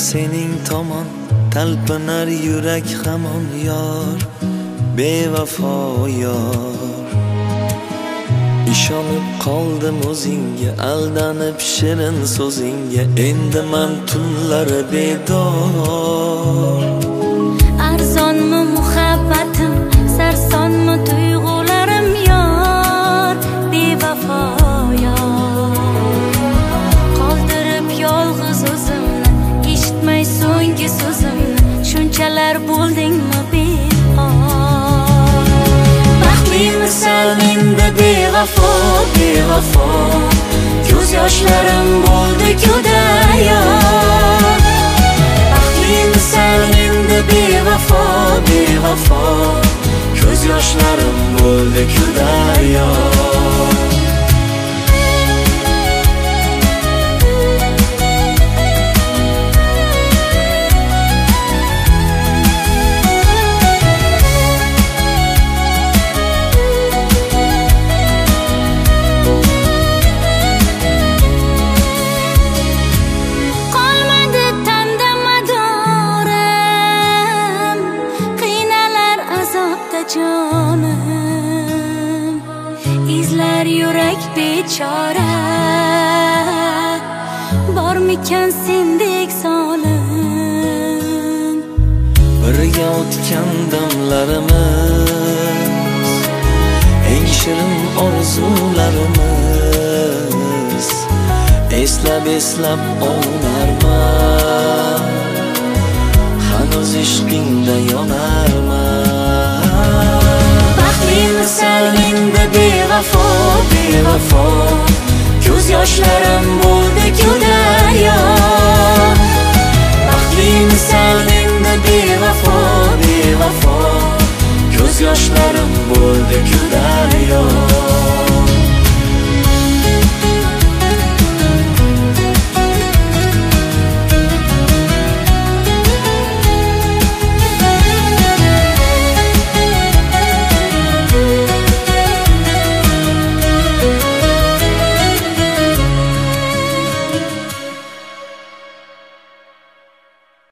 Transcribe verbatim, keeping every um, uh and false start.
sening tomon, talpinar yurak hamon yor, bevafo yor. Ishonib qoldim o'zingga, aldanib shirin so'zingga, endi men tunlari bedor. Arzonmi muhabbatim, sarsonmi tuyg'ularim yor, bevafo yor. Qoldirib yolg'iz o'zimni, eshitmay so'nggi so'zimni, shunchalar bo'ldingmi behor. Baxtlimisan endi bevafo, bevafo, ko'z yoshlarim bo'ldi-ku daryo. Baxtlimisan endi bevafo, bevafo, ko'z yoshlarim bo'ldi-ku daryo. Jonim izlar yurak bechora, bormikan sendek zolim. Birga o'tgan damlarimiz, eng shirin orzularimiz, eslab eslab ovunarman, hanuz ishqingda yonarman. Baxtlimisan endi bevafo, bevafo, ko'z yoshlarim bo'ldi-ku daryo. Baxtlimisan endi bevafo, bevafo, ko'z yoshlarim bo'ldi